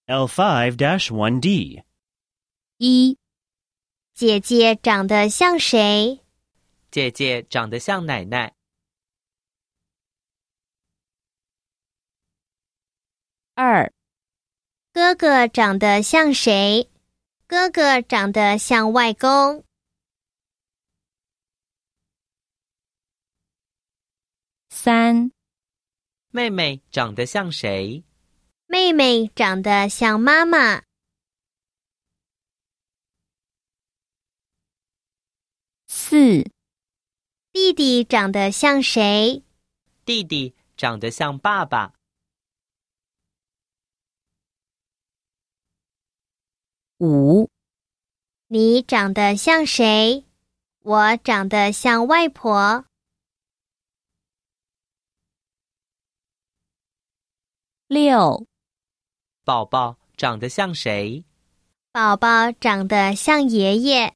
L5-1D 一、姐姐长得像谁？ 姐姐长得像奶奶。 二、哥哥长得像谁？哥哥长得像外公。三、 妹妹长得像谁？ 妹妹长得像妈妈。四、弟弟长得像谁？ 弟弟长得像爸爸。 五、你长得像谁？我长得像外婆。六、 宝宝长得像谁？ 宝宝长得像爷爷。